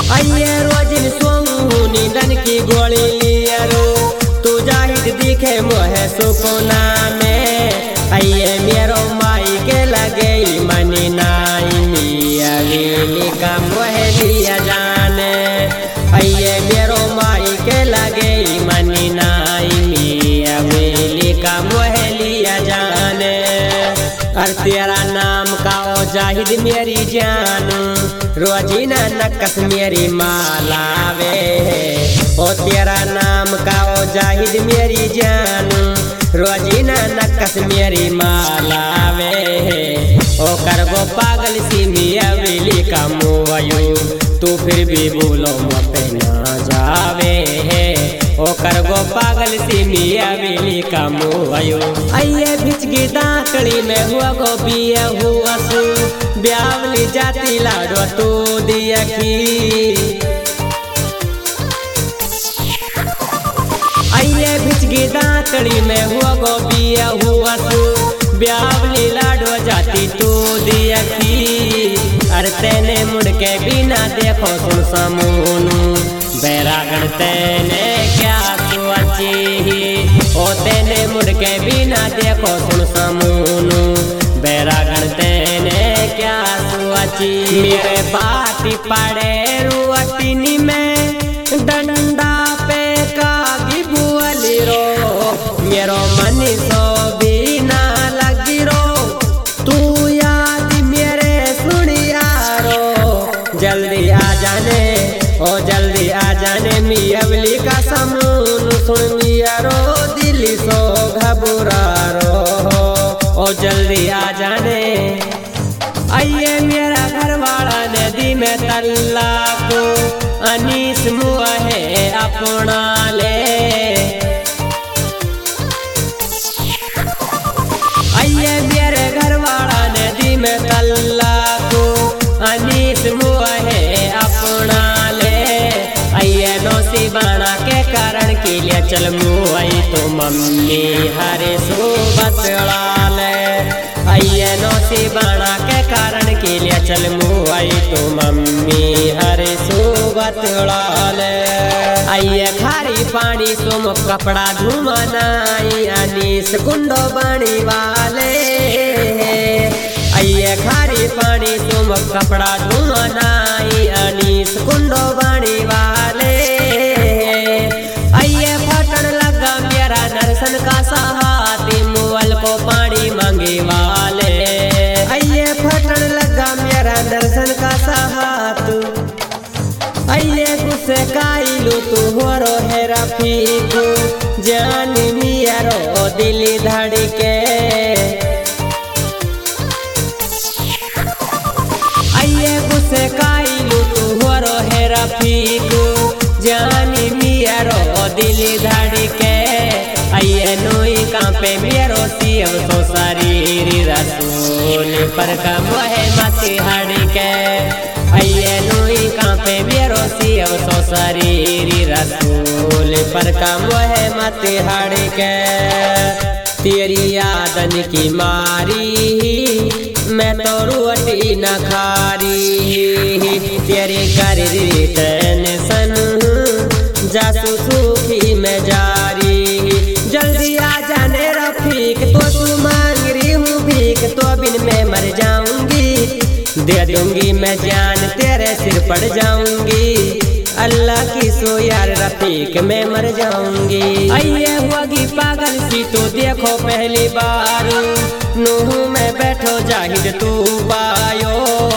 आइए रोजिन सोंगू नींदन की गोली लियरो तू जाहिद दिखे मोहे सुकुना में। आइए मेरो माई के लगे मनी नाई मिया वेली का मोहे लिया जाने। आइए मेरो माई के लगे मनी नाई मिया वेली का मोहे लिया जाने। और तेरा नाम का ओ जाहिद मेरी जान रोजीना नक्कस मेरी माला वे। ओ तेरा नाम का ओ जाहिद मेरी जान रोजीना नक्कस मेरी माला वे। ओ करगो पागल सी मिया वेली का मुआयू तू फिर भी बोलो मत ना जावे। ओ करगो पागल सी मिया वेली का मुआयू। आइए बिचगी दांतड़ी में हुआ गो बिया हुआ सु ब्यावली जाती लाडो तू दिया की। आइए बिचगी दांतड़ी में हुआ गो बिया हुआ सु ब्यावली लाडो जाती तू दिया की। अरे तेने मुड़ के बिना देखो सुन समूनू बैरागण तेने क्या सोची। ओ तेने मुड़ के बिना देखो सुन समूनू बैरागण तेने क्या सोची। मेरे बाती पड़े रुअटिनी में डंडा पे कागी बुअली रो मेरो मन सो भी ना लगी रो तू याद मेरे सुनिया रो। जल्दी आ जाने ओ जल्दी आ जाने मिया वेली का समून सुन मिया रो दिल सो घबरा रो। ओ जल्दी आ जाने। आइए मेरा घर वाला नदी में तल्ला को अनीस मुआ है अपना ले। आइए मेरे घर वाला नदी में तल्ला को अनीस मुआ है अपना ले। आइए नौसी बाणा के कारण के लिए चल मुआई तो मम्मी हरे सो बतला ले। आइए नौसी बाणा के कारण के लिए चल मुआई तो मम्मी हरे सो बतला ले। आइए खारी पानी तुम कपड़ा धुमानाई अनीस कुंडो बनी वाले। आइए खारी पानी तुम कपड़ा धुमानाई अनीस कुंडो बनी वाले। आइए फटन लगा मेरा नरसन का सहाती मुअल को पानी मांगे वाले। आइए फटन लगा मेरा नरसन का सहातू। आइए गुस्से काइलू तू हो रो है रफीकू जान मिया रो दिल धड़के। आइए गुस्से काइलू तू हो रो है रफीकू जान मिया रो दिल धड़के। आइए नोई कांपे मेरो सीव तो शरीर रसूल पर का मोहे मत हड़के। आइए नोई कांपे मेरो सीव तो शरीर रसूल पर का मोहे मत हड़के। तेरी यादन की मारी मैं तो रोटी न खारी। तेरी कर टेंशन जासू सूखी में जारी। जल्दी आ जाने रफीक तो तू मांग रही हूँ भीख तो बिन में मर जाऊंगी। दे दूंगी मैं जान तेरे सिर पड़ जाऊंगी। अल्लाह की सो यार रफीक मैं मर जाऊंगी। आइए होगी पागल सी तो देखो पहली बार नूह में बैठो जाहिद तू पायो।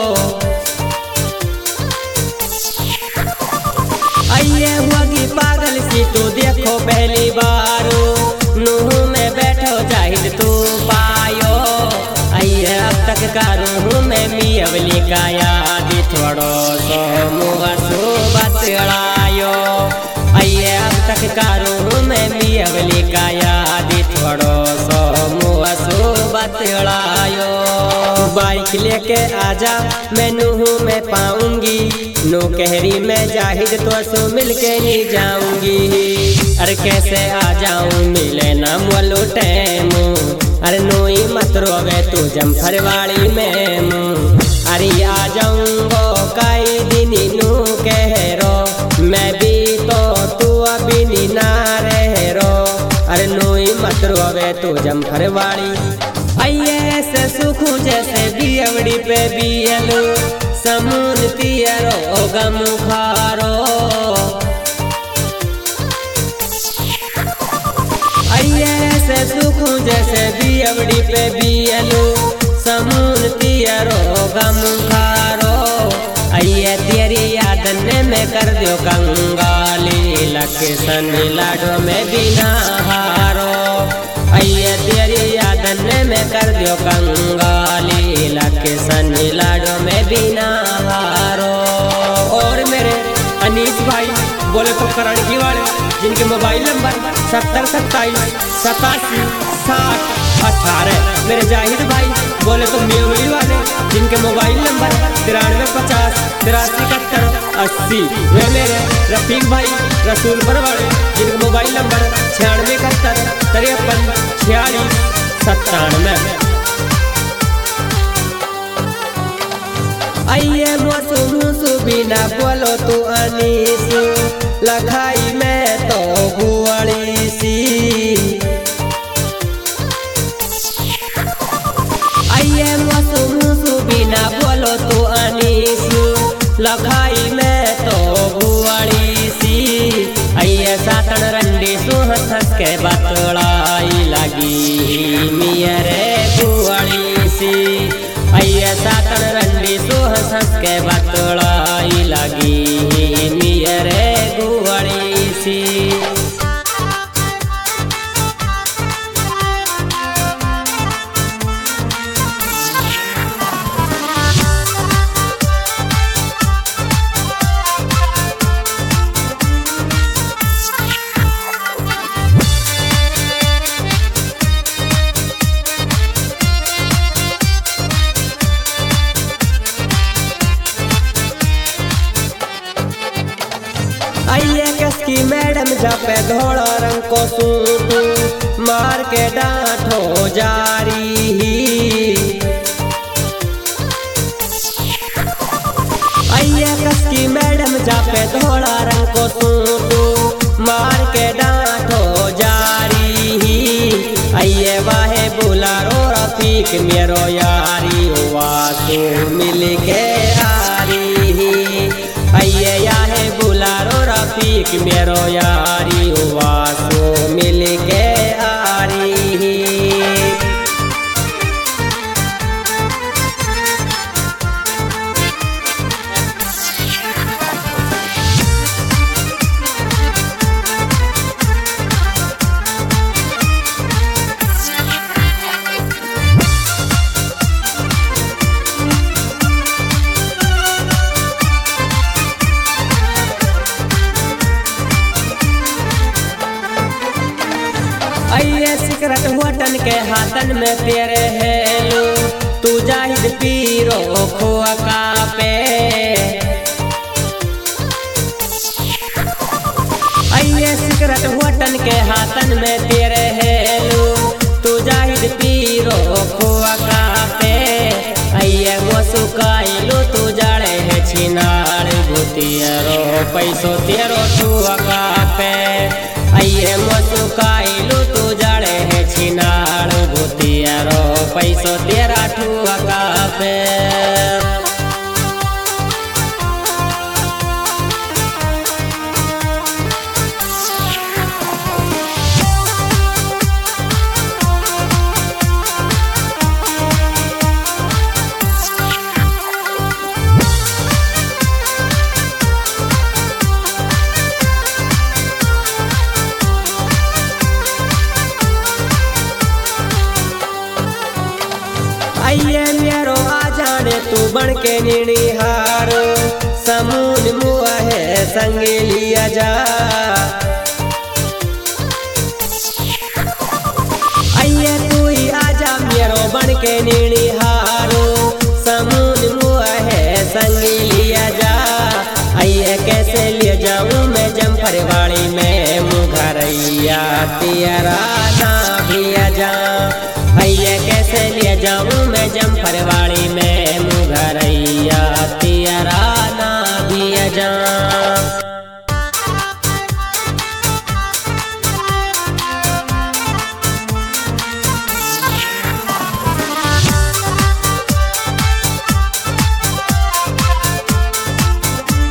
आइए होगी पागल सी तो देखो पहली बार नूह में बैठो जाहिद तू पायो। आइए अब तक करूँ मैं मिया वेली का याद थोड़ो सो मुआ सो बतलायो। आइए अब तक करूँ मैं मिया वेली का याद थोड़ो सो मुआ सो बतलायो। बाइक लेके आजा मैं नूह में पाऊंगी नो कहरी में जाहिद तो सो मिलके नहीं जाऊंगी। अरे कैसे आ जाऊं मिले ना मोलो टैम। अरे नोई मत रोवे तू जमफरवाड़ी में। अरे आ जाऊंगो कई दिन नू कह तू जमफरवाड़ी। आइए से सुखू जैसे बियवड़ी पे बियलो समून तियरो गम खारो। आइए से सुखू जैसे बियवड़ी पे बियलो समून तियरो गम खारो। आइए तेरी यादन में कर दो कंगाली लक्षण लाडो में बिना हारो। आइए तेरी यादन में कर दो कंगाली लक्षण लाडो में बिना हारो। और मेरे अनीस भाई बोले तो करण की वाले जिनके मोबाइल नंबर 70 27 87 60 18। मेरे जाहिद भाई बोले तो म्यूली वाले जिनके मोबाइल नंबर 93 50 83 71 80। वे मेरे रफीक भाई रसूलपुर वाले जिनके मोबाइल नंबर 96 71 53 46 97। आइए मोसू मुसू बिना बोलो तू अनीसू लखाई में तो गुआड़ी सी। आइए मोसू मुसू बिना बोलो तू अनीसू लखाई में तो गुआड़ी सी। आइए सातन रंडी सुहस हंस के बतलाई लगी मियरे गुआड़ी सी। आइए सातन रंडी सुहस हंस के बतलाई लगी मियरे गुआड़ी सी। आइए कसकी मैडम जापे धोड़ा रंग को सूटू मार के डांटो जारी ही। आइए कसकी मैडम जापे धोड़ा रंग को सूटू मार के डांटो जारी ही। आइए वाहे बुलारो रफीक मेरो यारी वासु मिल के आरी ही। आइए याहे बुलारो रफीक मेरो यारी वासु मिल के आरी ही। आइए सिकरट होटन के हाथन में तेरे हेलो तू जाहिद पीरो खोआ का पे। आइए सिकरट होटन के हाथन में तेरे हेलो तू जाहिद पीरो खोआ का पे। आइए मोसू काइलो तू जाड़े है छिनाड़ भूतियरो पैसो तेरो छुआ का पे। आइए मोसू काइलो तू जाड़े है छिनाड़ भूतियरो पैसो तेरा ठुआ का पे। आइए मेरो आ जाने तू बन के निहार समून मुआ है संग लिया जा। आइए तू ही आजा मेरो बन के निहार समून मुआ है संग लिया जा। आइए कैसे ले जाऊं मैं जमफरवाड़ी में मुघरैया तेरा ना भी जा। आइए कैसे ले जाऊं मैं जमफरवाड़ी में मुघरैया तेरा ना भी जा।